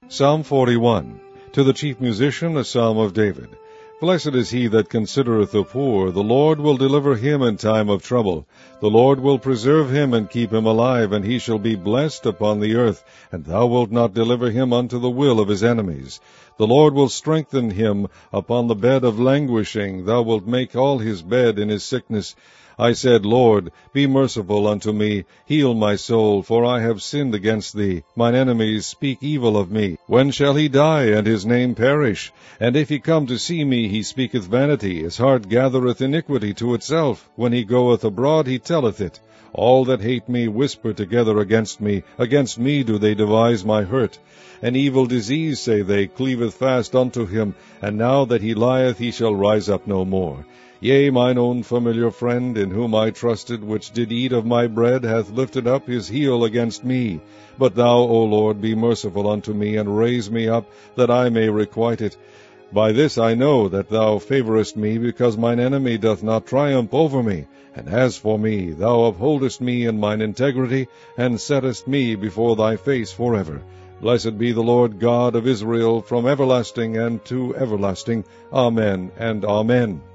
Psalm 41. To the chief musician, a psalm of David. Blessed is he that considereth the poor. The Lord will deliver him in time of trouble. The Lord will preserve him and keep him alive, and he shall be blessed upon the earth, and thou wilt not deliver him unto the will of his enemies. The Lord will strengthen him upon the bed of languishing. Thou wilt make all his bed in his sickness. I said, Lord, be merciful unto me, heal my soul, for I have sinned against thee. Mine enemies speak evil of me. When shall he die, and his name perish? And if he come to see me, he speaketh vanity. His heart gathereth iniquity to itself. When he goeth abroad, he telleth it. All that hate me whisper together against me. Against me do they devise my hurt. An evil disease, say they, cleaveth fast unto him, and now that he lieth, he shall rise up no more. Yea, mine own familiar friend, in whom I trusted, which did eat of my bread, hath lifted up his heel against me. But thou, O Lord, be merciful unto me, and raise me up, that I may requite it. By this I know that thou favorest me, because mine enemy doth not triumph over me. And as for me, thou upholdest me in mine integrity, and settest me before thy face forever. Blessed be the Lord God of Israel, from everlasting and to everlasting. Amen and Amen.